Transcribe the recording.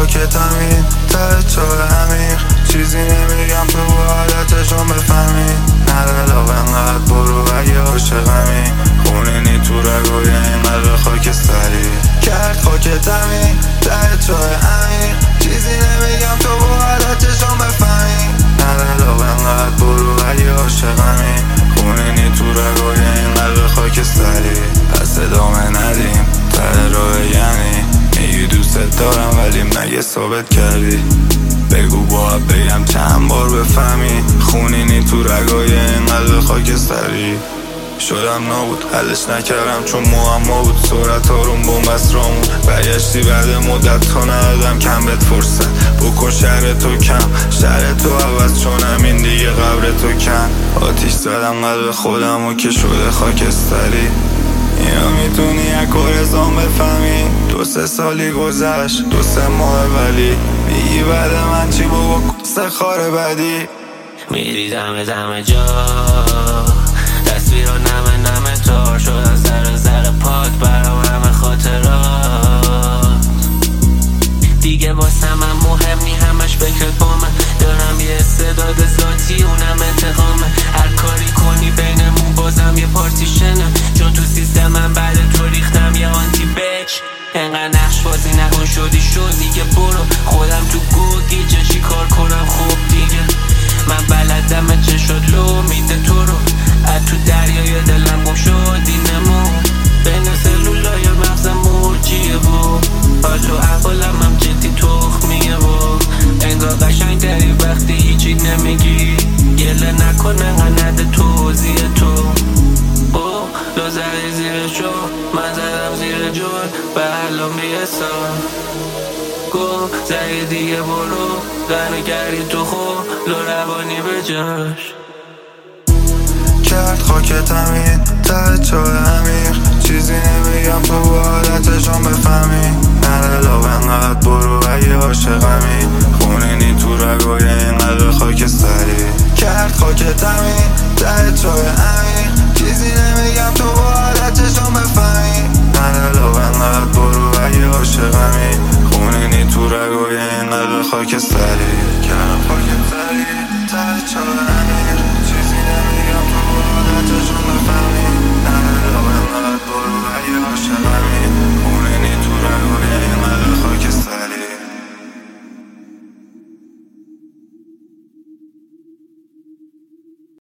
خاکتمین ته چاه عمیق، چیزی نمیگم تو حالتشون بفهمی. نره لاغ انقدر برو اگه عاشقمی، خونینی تو رگوی اینقدر خاکستری. کرد خاکتمین ته چاه عمیق، چیزی نمیگم تو حالتشون بفهمی. نره لاغ انقدر برو اگه عاشقمی، خونینی تو رگوی اینقدر خاکستری. پس ادامه ندیم ته راه، یعنی میگی دوست دارم ولی مگه ثابت کردی؟ بگو باید بگم چند بار بفهمی، خونینی تو رگای اینقدر خاکستری. شدم نابود حلش نکردم چون معما بود، سرعت آروم بومبست رامون. برگشتی بعد مدت تا ندادم کم بهت فرصت، بکن شهر تو کم شهر تو عوض، چون همین دیگه قبر تو کن. آتیش زدم قلب خودم و که شده خاکستری. اینو میتونی یک رزان بفهمی، 2-3 سالی گذشت 2-3 ماه، ولی میگی بعد من چی بابا کسه خاره بدی. میری دم جا، تصویرها نمه تار شدن سر پات، برام همه خاطرات دیگه واسه من مهم نی، همش فکرت با من. دارم یه استعداد ذاتی اونم انتقامه، هر کاری کنی بینمون بازم یه پارتیشنه، چون تو سیستم من بعد تو ریختم یه آنتی بچ. انقدر نقش بازی نکن، شدی دیگه برو، خودم تو گوگیجه چی کار کنم. خوب دیگه من بلدم چه شد لو میده تو رو، از تو دریای دلم گم شدی نمو، بین سلولای مغزم مرجیه و حال و احوالم هم جدی تخمیه و انگار قشنگ داری وقتی هیچی نمیگی. گله نکن انقدر نده توضیح تو، لو زدی زیر شو من زدم زیر جور، به الان بیسان گو زدی دیگه برو، غنه کردی تو خود لو روانی به جاش. کرد خاکتمین ته چاه عمیق، چیزی نمیگم تو حالتشون بفهمی. نره لاغ انقدر برو اگه عاشقمی، خونینی تو رگوی اینقدر خاکستری. کرد خاکتمین ته چاه عمیق، چیزی نمیگم تو حالتشون بفهمی. نره لاغ انقدر برو اگه عاشقمی، خونینی تو رگوی اینقدر خاکستری. کرد خاکتمین ته چاه عمیق، چیزی نمیگم تو حالتشون بفهمی.